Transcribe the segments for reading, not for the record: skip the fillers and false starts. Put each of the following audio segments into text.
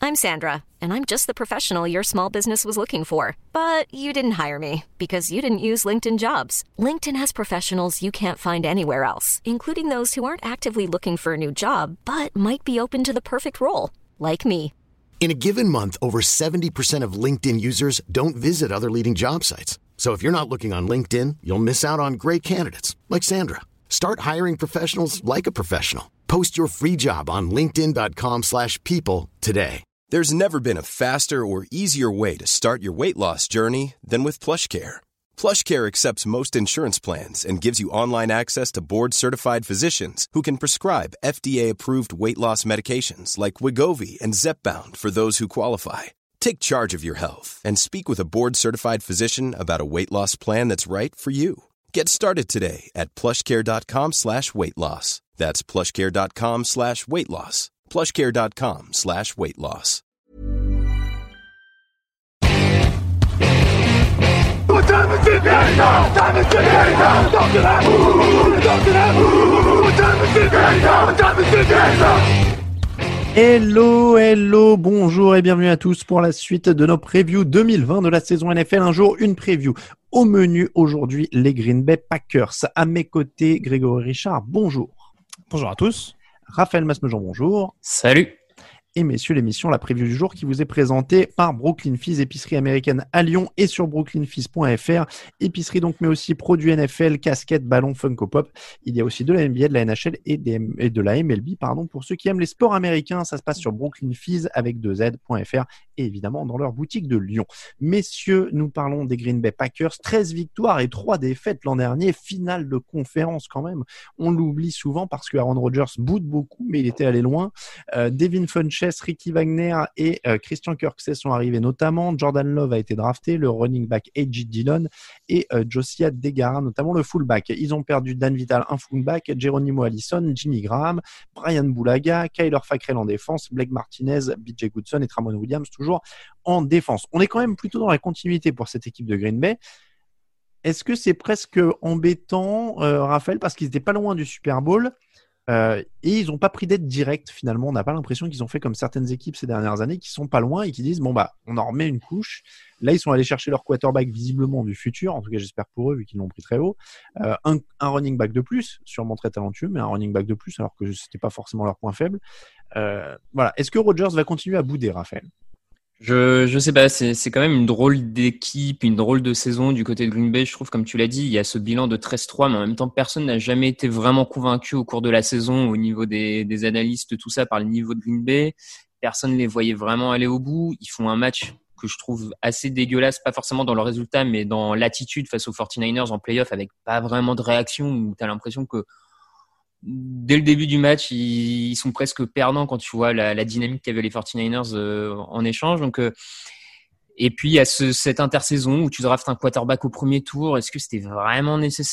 I'm Sandra, and I'm just the professional your small business was looking for. But you didn't hire me because you didn't use LinkedIn Jobs. LinkedIn has professionals you can't find anywhere else, including those who aren't actively looking for a new job, but might be open to the perfect role, like me. In a given month, over 70% of LinkedIn users don't visit other leading job sites. So if you're not looking on LinkedIn, you'll miss out on great candidates like Sandra. Start hiring professionals like a professional. Post your free job on linkedin.com/people today. There's never been a faster or easier way to start your weight loss journey than with PlushCare. PlushCare accepts most insurance plans and gives you online access to board-certified physicians who can prescribe FDA-approved weight loss medications like Wegovy and Zepbound for those who qualify. Take charge of your health and speak with a board-certified physician about a weight loss plan that's right for you. Get started today at plushcare.com/weightloss. That's plushcare.com/weightloss. plushcare.com/weightloss. Hello, bonjour et bienvenue à tous pour la suite de nos previews 2020 de la saison NFL. Un jour, une preview. Au menu aujourd'hui, les Green Bay Packers. À mes côtés, Grégory Richard, bonjour. Bonjour à tous. Raphaël Masmejean, bonjour. Salut. Et messieurs, l'émission, la preview du jour qui vous est présentée par Brooklyn Fizz, épicerie américaine à Lyon et sur brooklynfizz.fr. Épicerie donc, mais aussi produits NFL, casquettes, ballons, Funko Pop. Il y a aussi de la NBA, de la NHL et de la MLB, pour ceux qui aiment les sports américains. Ça se passe sur brooklynfizz avec 2z.fr et évidemment dans leur boutique de Lyon. Messieurs, nous parlons des Green Bay Packers. 13 victoires et 3 défaites l'an dernier. Finale de conférence quand même. On l'oublie souvent parce que Aaron Rodgers boude beaucoup, mais il était allé loin. Devin Funchess, Ricky Wagner et Christian Kirksey sont arrivés notamment. Jordan Love a été drafté, le running back A.J. Dillon et Josiah Deguara, notamment le fullback. Ils ont perdu Dan Vital, un fullback, Geronimo Allison, Jimmy Graham, Brian Bulaga, Kyler Fackrell en défense, Blake Martinez, B.J. Goodson et Tramon Williams toujours en défense. On est quand même plutôt dans la continuité pour cette équipe de Green Bay. Est-ce que c'est presque embêtant, Raphaël, parce qu'ils n'étaient pas loin du Super Bowl et ils n'ont pas pris d'aide directe finalement. On n'a pas l'impression qu'ils ont fait comme certaines équipes ces dernières années qui sont pas loin et qui disent on en remet une couche. Là ils sont allés chercher leur quarterback visiblement du futur, en tout cas j'espère pour eux vu qu'ils l'ont pris très haut. Un running back de plus, sûrement très talentueux, mais un running back de plus alors que c'était pas forcément leur point faible. Voilà. Est-ce que Rodgers va continuer à bouder, Raphaël ? Je sais pas, c'est quand même une drôle d'équipe, une drôle de saison du côté de Green Bay. Je trouve, comme tu l'as dit, il y a ce bilan de 13-3, mais en même temps, personne n'a jamais été vraiment convaincu au cours de la saison au niveau des analystes, tout ça, par le niveau de Green Bay. Personne ne les voyait vraiment aller au bout. Ils font un match que je trouve assez dégueulasse, pas forcément dans le résultat, mais dans l'attitude face aux 49ers en playoff, avec pas vraiment de réaction, où tu as l'impression que dès le début du match, ils sont presque perdants quand tu vois la dynamique qu'avaient les 49ers en échange. Donc, et puis, il y a cette intersaison où tu draftes un quarterback au premier tour. Est-ce que c'était vraiment nécessaire ?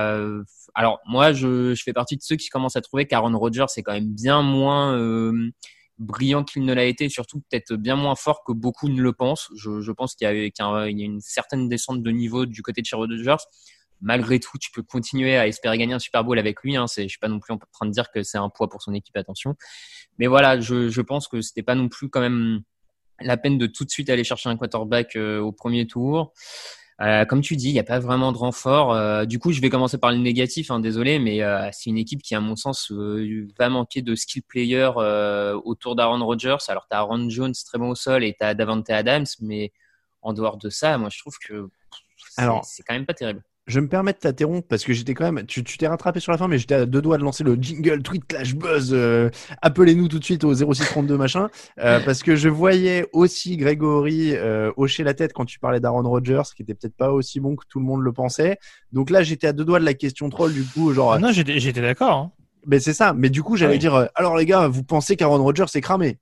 Alors, moi, je fais partie de ceux qui commencent à trouver qu'Aaron Rodgers est quand même bien moins brillant qu'il ne l'a été, et surtout peut-être bien moins fort que beaucoup ne le pensent. Je pense qu'il y a une certaine descente de niveau du côté de chez Rodgers. Malgré tout, tu peux continuer à espérer gagner un Super Bowl avec lui. Je suis pas non plus en train de dire que c'est un poids pour son équipe, attention. Mais voilà, je pense que c'était pas non plus quand même la peine de tout de suite aller chercher un quarterback au premier tour. Comme tu dis, il n'y a pas vraiment de renfort. Du coup, je vais commencer par le négatif, désolé, mais c'est une équipe qui, à mon sens, va manquer de skill player autour d'Aaron Rodgers. Alors, tu as Aaron Jones, très bon au sol, et tu as Davante Adams, mais en dehors de ça, moi, je trouve que c'est quand même pas terrible. Je me permets de t'interrompre parce que j'étais quand même. Tu t'es rattrapé sur la fin, mais j'étais à deux doigts de lancer le jingle tweet clash buzz. Appelez-nous tout de suite au 0632 machin, parce que je voyais aussi Grégory hocher la tête quand tu parlais d'Aaron Rodgers, qui était peut-être pas aussi bon que tout le monde le pensait. Donc là, j'étais à deux doigts de la question troll, du coup, genre. Non, j'étais d'accord. Hein. Mais c'est ça. Mais du coup, j'allais dire. Alors les gars, vous pensez qu'Aaron Rodgers est cramé?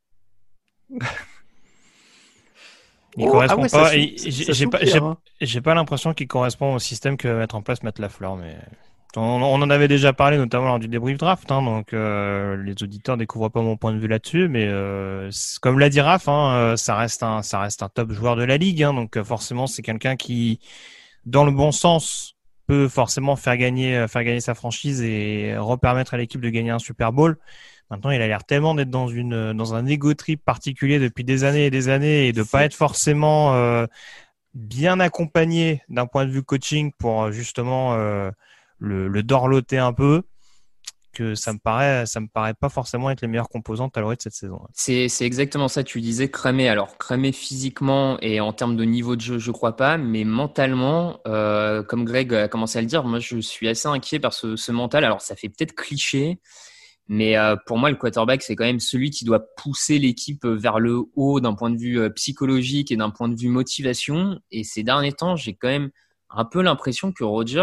Il correspond pas. Hein. J'ai pas l'impression qu'il correspond au système que va mettre en place Matt LaFleur, mais on en avait déjà parlé, notamment lors du débrief draft. Donc les auditeurs découvrent pas mon point de vue là-dessus, mais comme l'a dit Raph, ça reste un top joueur de la ligue. Donc forcément, c'est quelqu'un qui, dans le bon sens, peut forcément faire gagner sa franchise et repermettre à l'équipe de gagner un Super Bowl. Maintenant, il a l'air tellement d'être dans un ego trip particulier depuis des années et de pas être forcément bien accompagné d'un point de vue coaching pour justement le dorloter un peu, que ça me paraît pas forcément être les meilleures composantes à l'orée de cette saison. C'est exactement ça. Tu disais cramer. Alors cramer physiquement et en termes de niveau de jeu, je crois pas, mais mentalement, comme Greg a commencé à le dire, moi je suis assez inquiet par ce mental. Alors ça fait peut-être cliché, mais pour moi le quarterback c'est quand même celui qui doit pousser l'équipe vers le haut d'un point de vue psychologique et d'un point de vue motivation. Et ces derniers temps, j'ai quand même un peu l'impression que Rodgers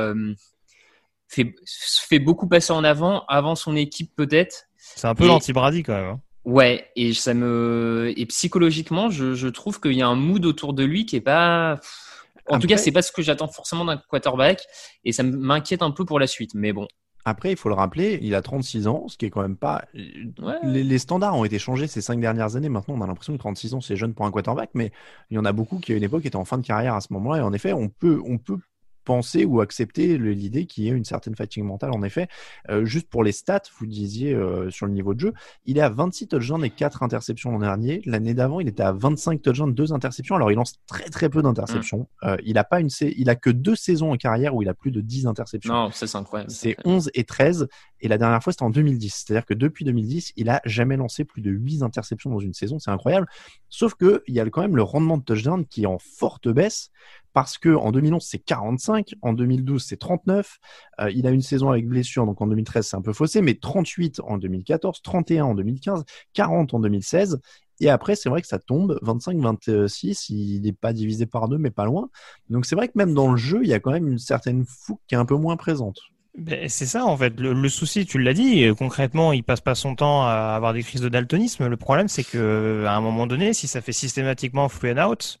fait beaucoup passer en avant son équipe peut-être. C'est un peu l'anti-Brady quand même. Hein. Ouais, et psychologiquement, je trouve qu'il y a un mood autour de lui qui est pas. En tout cas, c'est pas ce que j'attends forcément d'un quarterback, et ça m'inquiète un peu pour la suite. Mais bon. Après, il faut le rappeler, il a 36 ans, ce qui est quand même pas. Ouais. Les standards ont été changés ces 5 dernières années. Maintenant, on a l'impression que 36 ans, c'est jeune pour un quarterback, mais il y en a beaucoup qui, à une époque, étaient en fin de carrière à ce moment-là. Et en effet, on peut penser ou accepter l'idée qu'il y ait une certaine fatigue mentale. En effet, juste pour les stats, vous disiez sur le niveau de jeu, il est à 26 touchdowns et 4 interceptions l'an dernier. L'année d'avant, il était à 25 touchdowns, 2 interceptions. Alors, il lance très très peu d'interceptions. Il a que 2 saisons en carrière où il a plus de 10 interceptions. Non, ça c'est incroyable. C'est 11 et 13. Et la dernière fois, c'était en 2010. C'est-à-dire que depuis 2010, il a jamais lancé plus de 8 interceptions dans une saison. C'est incroyable. Sauf que il y a quand même le rendement de touchdown qui est en forte baisse. Parce que en 2011 c'est 45, en 2012 c'est 39, il a une saison avec blessure, donc en 2013 c'est un peu faussé, mais 38 en 2014, 31 en 2015, 40 en 2016, et après c'est vrai que ça tombe, 25-26, il n'est pas divisé par 2 mais pas loin, donc c'est vrai que même dans le jeu il y a quand même une certaine fougue qui est un peu moins présente. Ben, c'est ça en fait, le souci, tu l'as dit, concrètement il passe pas son temps à avoir des crises de daltonisme, le problème c'est que à un moment donné, si ça fait systématiquement free and out,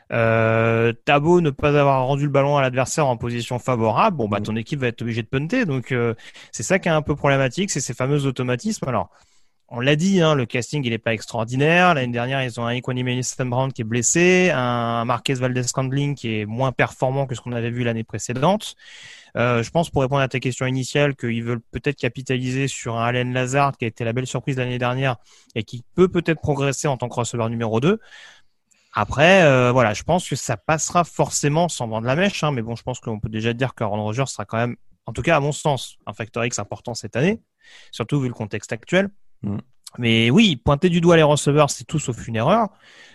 t'as beau ne pas avoir rendu le ballon à l'adversaire en position favorable, bon bah ton équipe va être obligée de punter, donc c'est ça qui est un peu problématique, c'est ces fameux automatismes. Alors on l'a dit, hein, le casting il est pas extraordinaire. L'année dernière ils ont un Equanimeous St. Brown qui est blessé, un Marquez Valdez-Scantling qui est moins performant que ce qu'on avait vu l'année précédente. Je pense, pour répondre à ta question initiale, qu'ils veulent peut-être capitaliser sur un Allen Lazard qui a été la belle surprise l'année dernière et qui peut-être progresser en tant que receveur numéro 2. Après, voilà, je pense que ça passera forcément sans vendre la mèche, hein, mais bon, je pense qu'on peut déjà dire qu'Aaron Rodgers sera quand même, en tout cas à mon sens, un facteur X important cette année, surtout vu le contexte actuel. Mais oui, pointer du doigt les receveurs, c'est tout sauf une erreur.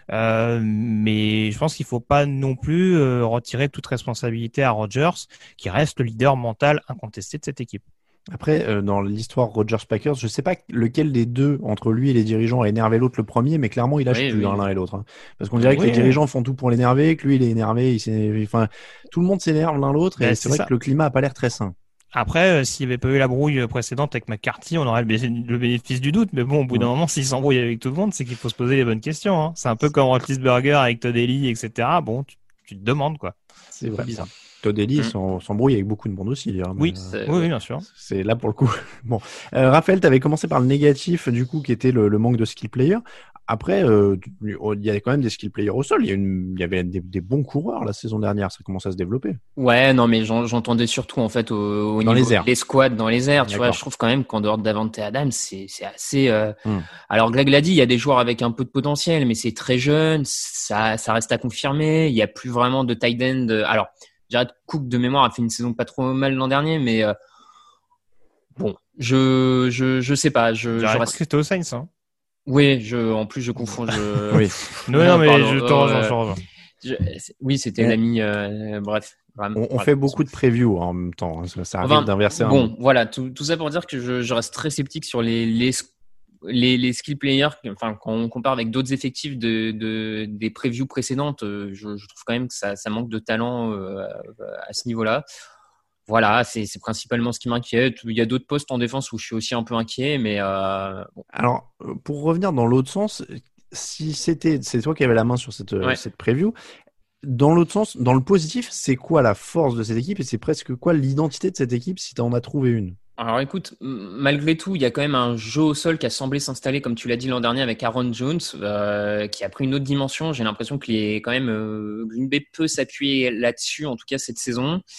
Mais je pense qu'il faut pas non plus retirer toute responsabilité à Rodgers, qui reste le leader mental incontesté de cette équipe. Après, dans l'histoire Rodgers-Packers, je sais pas lequel des deux, entre lui et les dirigeants, a énervé l'autre le premier, mais clairement, il lâche plus l'un et l'autre. Hein. Parce qu'on dirait que les dirigeants font tout pour l'énerver, que lui, il est énervé, enfin, tout le monde s'énerve l'un l'autre, et c'est vrai que le climat a pas l'air très sain. Après, s'il n'y avait pas eu la brouille précédente avec McCarthy, on aurait le bénéfice du doute. Mais bon, au bout d'un moment, s'il s'embrouille avec tout le monde, c'est qu'il faut se poser les bonnes questions. Hein. C'est un peu comme Roethlisberger avec Todd Haley, etc. Bon, tu te demandes, quoi. C'est vrai. Bizarre. Todd Haley s'embrouille avec beaucoup de monde aussi. D'ailleurs, oui, oui, bien sûr. C'est là pour le coup. Bon, Raphaël, tu avais commencé par le négatif, du coup, qui était le manque de skill player. Après, il y a quand même des skill players au sol. Il y avait des bons coureurs la saison dernière. Ça commence à se développer. Ouais, non, mais j'entendais surtout en fait au niveau des squads dans les airs. Tu vois, je trouve quand même qu'en dehors de Davante Adams, c'est assez. Alors Greg l'a dit, il y a des joueurs avec un peu de potentiel, mais c'est très jeune. Ça reste à confirmer. Il y a plus vraiment de tight end. Alors, Jared Cook de mémoire a fait une saison pas trop mal l'an dernier, mais bon, je sais pas. Je reste. C'était aux Saints, hein. Oui, en plus je confonds. Oui. Non, mais je te rejoins. Oui, c'était l'ami. Bref. On fait beaucoup de previews en même temps. Ça arrive d'inverser. Bon, voilà, tout ça pour dire que je reste très sceptique sur les skill players. Enfin, quand on compare avec d'autres effectifs des previews précédentes, je trouve quand même que ça manque de talent à ce niveau-là. Voilà, c'est principalement ce qui m'inquiète. Il y a d'autres postes en défense où je suis aussi un peu inquiet, mais bon. Alors, pour revenir dans l'autre sens, si c'est toi qui avais la main sur cette preview, dans l'autre sens, dans le positif, c'est quoi la force de cette équipe et c'est presque quoi l'identité de cette équipe si tu en as trouvé une? Alors écoute, malgré tout, il y a quand même un jeu au sol qui a semblé s'installer, comme tu l'as dit l'an dernier, avec Aaron Jones, qui a pris une autre dimension. J'ai l'impression que Green Bay peut s'appuyer là-dessus, en tout cas cette saison.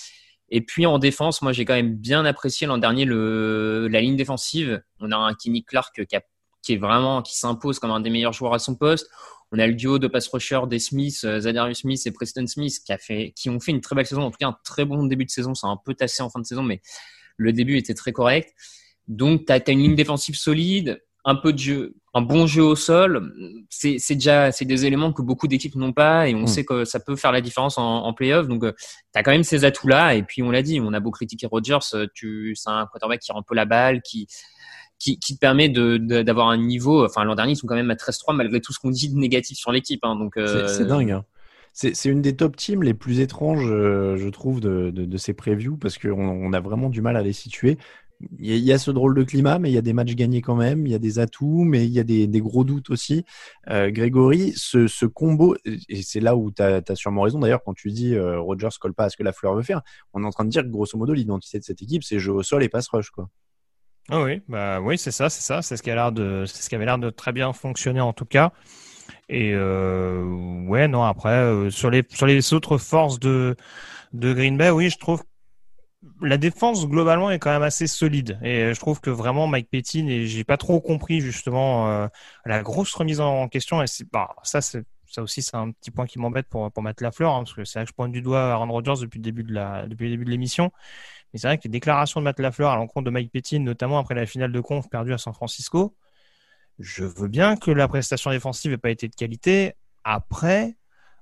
Et puis en défense, moi j'ai quand même bien apprécié l'an dernier la ligne défensive. On a un Kenny Clark qui s'impose comme un des meilleurs joueurs à son poste. On a le duo de pass rusher des Smith, Zadarius Smith et Preston Smith qui ont fait une très belle saison, en tout cas un très bon début de saison. C'est un peu tassé en fin de saison, mais le début était très correct. Donc t'as une ligne défensive solide, un peu de jeu, un bon jeu au sol. C'est des éléments que beaucoup d'équipes n'ont pas, et on sait que ça peut faire la différence en play-off. Donc t'as quand même ces atouts-là. Et puis on l'a dit, on a beau critiquer Rodgers, c'est un quarterback qui rend peu la balle, qui te permet d'avoir un niveau. Enfin, l'an dernier, ils sont quand même à 13-3 malgré tout ce qu'on dit de négatif sur l'équipe. Hein, donc c'est dingue. Hein. C'est une des top teams les plus étranges, je trouve, de ces previews, parce qu'on a vraiment du mal à les situer. Il y a ce drôle de climat, mais il y a des matchs gagnés quand même, il y a des atouts, mais il y a des gros doutes aussi. Grégory, ce combo, et c'est là où tu as sûrement raison d'ailleurs quand tu dis Rodgers colle pas à ce que Lafleur veut faire. On est en train de dire que grosso modo, l'identité de cette équipe, c'est jeu au sol et pass rush, quoi. Ah oui, oui, c'est ça, c'est ce qui avait l'air de très bien fonctionner en tout cas. Et ouais, non, après sur les autres forces de Green Bay, oui, je trouve la défense globalement est quand même assez solide, et je trouve que vraiment Mike Pettine, et j'ai pas trop compris justement la grosse remise en question, et ça aussi c'est un petit point qui m'embête pour Matt Lafleur, hein, parce que c'est vrai que je pointe du doigt Aaron Rodgers depuis le début de l'émission. Mais c'est vrai que les déclarations de Matt Lafleur à l'encontre de Mike Pettine, notamment après la finale de conf perdue à San Francisco, je veux bien que la prestation défensive n'ait pas été de qualité. Après,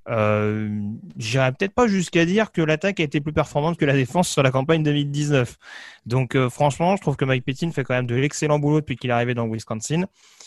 j'irais peut-être pas jusqu'à dire que l'attaque a été plus performante que la défense sur la campagne 2019. Donc franchement, je trouve que Mike Pettine fait quand même de l'excellent boulot depuis qu'il est arrivé dans le Wisconsin.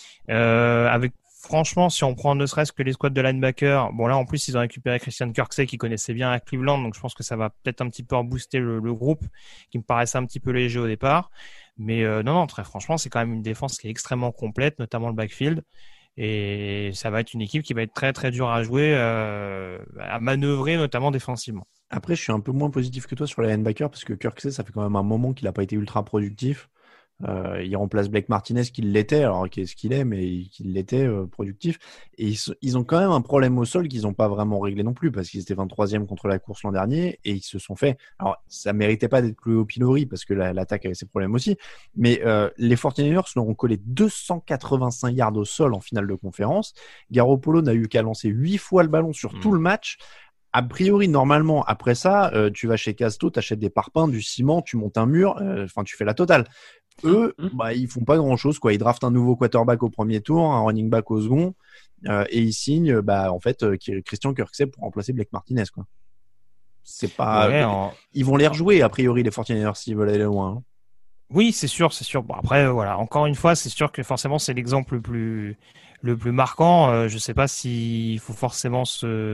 Franchement, si on prend ne serait-ce que les squads de linebacker, bon là en plus ils ont récupéré Christian Kirksey qui connaissait bien à Cleveland, donc je pense que ça va peut-être un petit peu rebooster le groupe qui me paraissait un petit peu léger au départ. Mais non, très franchement, c'est quand même une défense qui est extrêmement complète, notamment le backfield. Et ça va être une équipe qui va être très très dure à jouer, à manœuvrer, notamment défensivement. Après, je suis un peu moins positif que toi sur les linebackers parce que Kirksey, ça fait quand même un moment qu'il n'a pas été ultra productif. Il remplace Blake Martinez qui l'était, alors qu'est-ce qu'il est, mais qu'il l'était productif. Et ils ont quand même un problème au sol qu'ils n'ont pas vraiment réglé non plus, parce qu'ils étaient 23e contre la course l'an dernier, et ils se sont fait... Alors, ça méritait pas d'être cloué au pilori, parce que l'attaque avait ses problèmes aussi, mais les 49ers leur ont collé 285 yards au sol en finale de conférence. Garoppolo n'a eu qu'à lancer 8 fois le ballon sur tout le match. A priori, normalement, après ça, tu vas chez Casto, t'achètes des parpaings, du ciment, tu montes un mur, tu fais la totale. Eux, ils font pas grand chose, quoi. Ils draftent un nouveau quarterback au premier tour, un running back au second, et ils signent, Christian Kirksey pour remplacer Blake Martinez, quoi. C'est pas, ils vont les rejouer, a priori, les 49ers, s'ils veulent aller loin. Hein. Oui, c'est sûr. Bon, après, voilà. Encore une fois, c'est sûr que forcément, c'est l'exemple le plus marquant. Je sais pas s'il faut forcément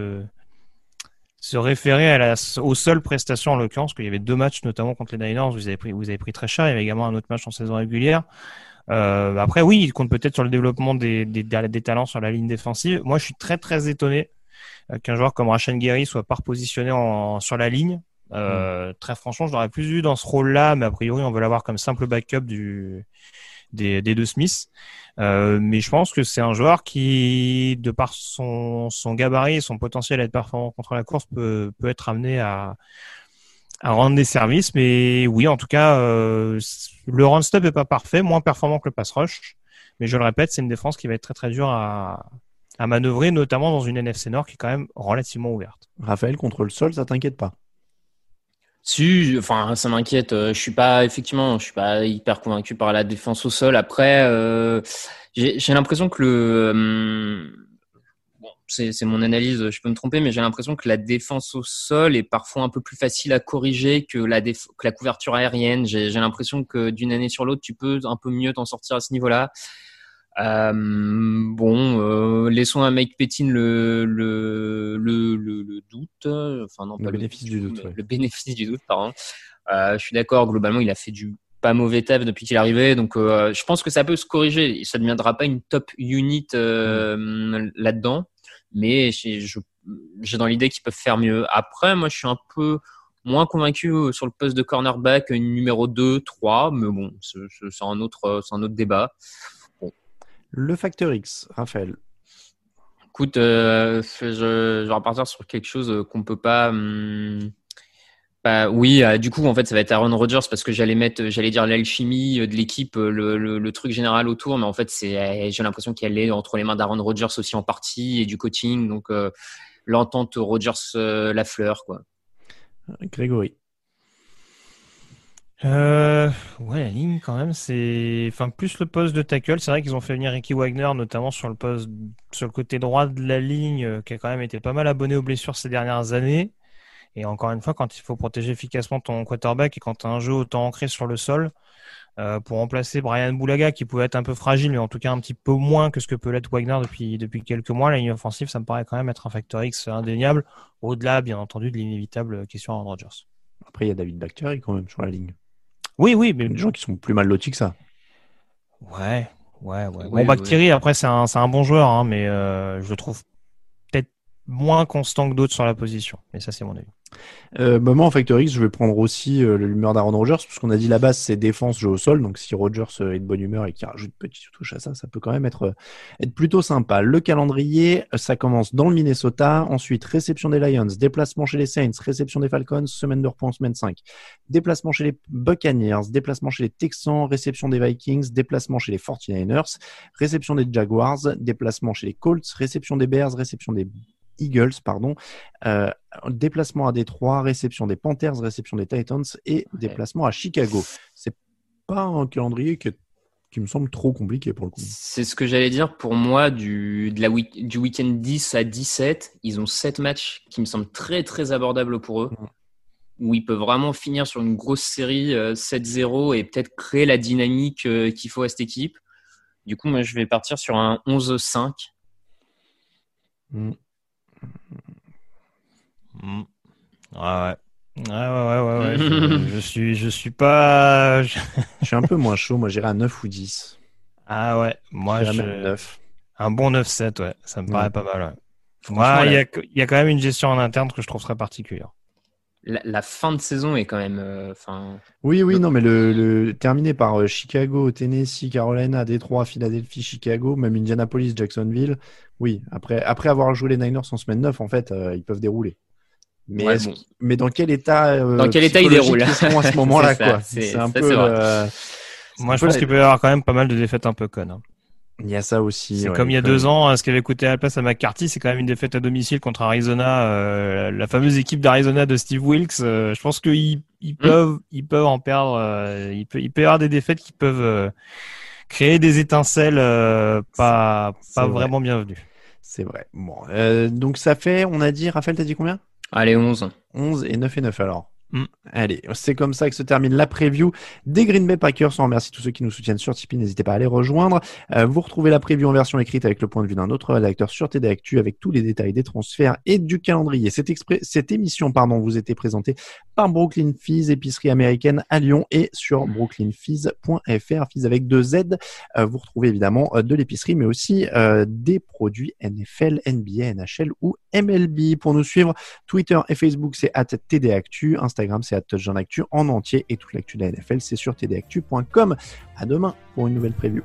se référer aux seules prestations en l'occurrence, parce qu'il y avait 2 matchs notamment contre les Niners, vous avez pris très cher. Il y avait également un autre match en saison régulière. Après, oui, il compte peut-être sur le développement des talents sur la ligne défensive. Moi, je suis très très étonné qu'un joueur comme Rashan Gary soit pas repositionné sur la ligne. Très franchement, je l'aurais plus vu dans ce rôle-là, mais a priori, on veut l'avoir comme simple backup des deux Smiths. Mais je pense que c'est un joueur qui, de par son gabarit et son potentiel à être performant contre la course, peut être amené à rendre des services. Mais oui, en tout cas, le run-stop est pas parfait, moins performant que le pass rush. Mais je le répète, c'est une défense qui va être très très dure à manœuvrer, notamment dans une NFC Nord qui est quand même relativement ouverte. Raphaël, contre le sol, ça t'inquiète pas? Enfin, ça m'inquiète. Je suis pas hyper convaincu par la défense au sol. Après, j'ai l'impression que c'est mon analyse, je peux me tromper, mais j'ai l'impression que la défense au sol est parfois un peu plus facile à corriger que la couverture aérienne. J'ai l'impression que d'une année sur l'autre, tu peux un peu mieux t'en sortir à ce niveau-là. Laissons à Mike Pettine le doute, le bénéfice du doute, le bénéfice du doute, pardon. Je suis d'accord, globalement, il a fait du pas mauvais taf depuis qu'il est arrivé, donc je pense que ça peut se corriger. Ça ne deviendra pas une top unit là-dedans, mais j'ai dans l'idée qu'ils peuvent faire mieux. Après, moi, je suis un peu moins convaincu sur le poste de cornerback numéro 2, 3, mais bon, c'est un autre débat. Le facteur X, Raphaël. Écoute, je vais repartir sur quelque chose qu'on peut pas Oui, du coup, en fait, ça va être Aaron Rodgers parce que j'allais dire l'alchimie de l'équipe, le truc général autour, mais en fait, j'ai l'impression qu'elle est entre les mains d'Aaron Rodgers aussi en partie et du coaching, donc l'entente Rodgers-Lafleur, quoi. Grégory. Ouais, la ligne quand même, plus le poste de tackle. C'est vrai qu'ils ont fait venir Ricky Wagner, notamment sur le côté droit de la ligne, qui a quand même été pas mal abonné aux blessures ces dernières années. Et encore une fois, quand il faut protéger efficacement ton quarterback et quand tu as un jeu autant ancré sur le sol, pour remplacer Brian Bulaga, qui pouvait être un peu fragile, mais en tout cas un petit peu moins que ce que peut l'être Wagner depuis quelques mois, la ligne offensive, ça me paraît quand même être un facteur X indéniable, au-delà, bien entendu, de l'inévitable question Aaron Rodgers. Après, il y a David Bakhtiari quand même sur la ligne. Oui, mais des gens qui sont plus mal lotis que ça. Ouais. Bon, Bakhtiari, après, c'est un bon joueur, hein, mais je le trouve peut-être moins constant que d'autres sur la position. Mais ça, c'est mon avis. Moi, en Factor X, je vais prendre aussi l'humeur d'Aaron Rodgers, parce qu'on a dit la base, c'est défense, jeu au sol. Donc, si Rodgers est de bonne humeur et qu'il rajoute une petite touche à ça, ça peut quand même être plutôt sympa. Le calendrier, ça commence dans le Minnesota. Ensuite, réception des Lions, déplacement chez les Saints, réception des Falcons, semaine de repos en semaine 5. Déplacement chez les Buccaneers, déplacement chez les Texans, réception des Vikings, déplacement chez les 49ers, réception des Jaguars, déplacement chez les Colts, réception des Bears, réception des Eagles, déplacement à Détroit, réception des Panthers, réception des Titans et déplacement à Chicago. C'est pas un calendrier qui me semble trop compliqué pour le coup. C'est ce que j'allais dire. Pour moi, du week-end 10 à 17, ils ont 7 matchs qui me semblent très très abordables pour eux, où ils peuvent vraiment finir sur une grosse série 7-0 et peut-être créer la dynamique qu'il faut à cette équipe. Du coup, moi, je vais partir sur un 11-5. Ouais. Je suis pas. Je suis un peu moins chaud. Moi, j'irai à 9 ou 10. Ah ouais. Moi, même 9. Un bon 9-7, ouais. Ça me paraît pas mal. Ouais. Moi, il y a quand même une gestion en interne que je trouve très particulière. La fin de saison est quand même. Oui, non, mais le terminé par Chicago, Tennessee, Carolina, Détroit, Philadelphie, Chicago, même Indianapolis, Jacksonville. Oui, après avoir joué les Niners en semaine 9, en fait, ils peuvent dérouler. Mais, mais dans quel état ils déroulent ils sont à ce moment-là, quoi. C'est un peu. Moi, je pense qu'il peut y avoir quand même pas mal de défaites un peu connes. Il y a ça aussi. C'est comme il y a 2 ans, ce qui avait coûté la place à McCarthy, c'est quand même une défaite à domicile contre Arizona, la fameuse équipe d'Arizona de Steve Wilkes. Je pense qu'ils peuvent en perdre. Il peut y avoir des défaites qui peuvent créer des étincelles pas vraiment bienvenues. C'est vrai. Bon, donc ça fait, on a dit, Raphaël, t'as dit combien ? Allez, 11. 11 et 9 et 9 alors. Allez, c'est comme ça que se termine la preview des Green Bay Packers. On remercie tous ceux qui nous soutiennent sur Tipeee. N'hésitez pas à les rejoindre. Vous retrouvez la preview en version écrite avec le point de vue d'un autre rédacteur sur TD Actu avec tous les détails des transferts et du calendrier. Cette émission, vous était présentée par Brooklyn Fizz, épicerie américaine à Lyon et sur brooklynfizz.fr, Fizz avec 2 Z. Vous retrouvez évidemment de l'épicerie, mais aussi des produits NFL, NBA, NHL ou MLB. Pour nous suivre, Twitter et Facebook, c'est @TDActu. Instagram, c'est @TouchdownActu en entier. Et toute l'actu de la NFL, c'est sur tdactu.com. À demain pour une nouvelle preview.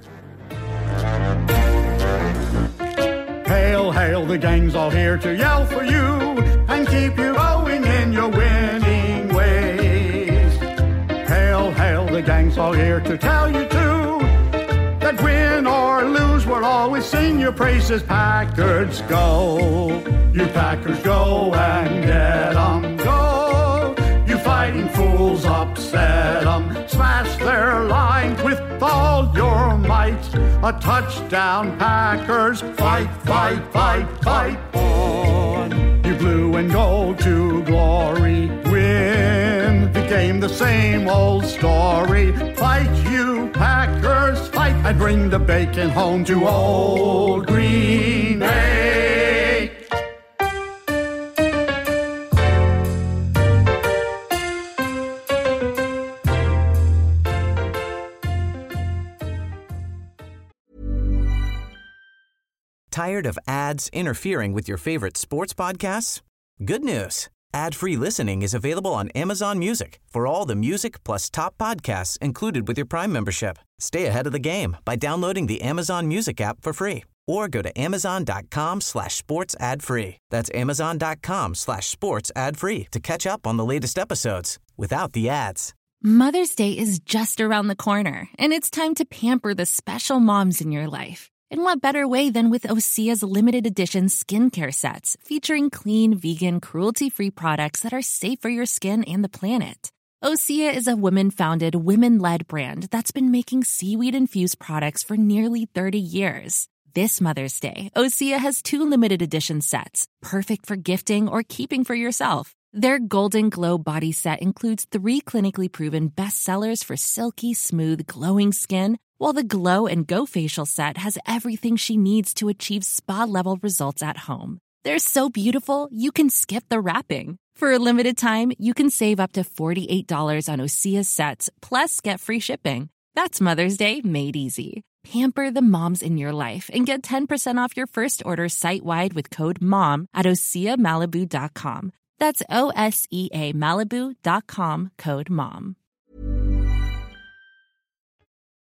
Hail, hail, the gang's all here to yell for you and keep you going in your winning ways. Hail, hail, the gang's all here to tell you too that win or lose, we'll always sing your praises. Packers go, you Packers go and get 'em, go. You fighting fools, upset 'em, smash their line with all your might. A touchdown, Packers, fight, fight, fight, fight on. You blue and gold to glory, win the game, the same old story. Fight, you Packers, fight, and bring the bacon home to old Green Bay. Tired of ads interfering with your favorite sports podcasts? Good news. Ad-free listening is available on Amazon Music for all the music plus top podcasts included with your Prime membership. Stay ahead of the game by downloading the Amazon Music app for free or go to amazon.com/sports ad free. That's amazon.com/sports ad free to catch up on the latest episodes without the ads. Mother's Day is just around the corner, and it's time to pamper the special moms in your life. And what better way than with Osea's limited edition skincare sets featuring clean, vegan, cruelty-free products that are safe for your skin and the planet. Osea is a women-founded, women-led brand that's been making seaweed-infused products for nearly 30 years. This Mother's Day, Osea has 2 limited edition sets, perfect for gifting or keeping for yourself. Their Golden Glow body set includes 3 clinically proven bestsellers for silky, smooth, glowing skin, while the Glow and Go facial set has everything she needs to achieve spa-level results at home. They're so beautiful, you can skip the wrapping. For a limited time, you can save up to $48 on Osea's sets, plus get free shipping. That's Mother's Day made easy. Pamper the moms in your life and get 10% off your first order site-wide with code MOM at OseaMalibu.com. That's OSEA Malibu.com, code MOM.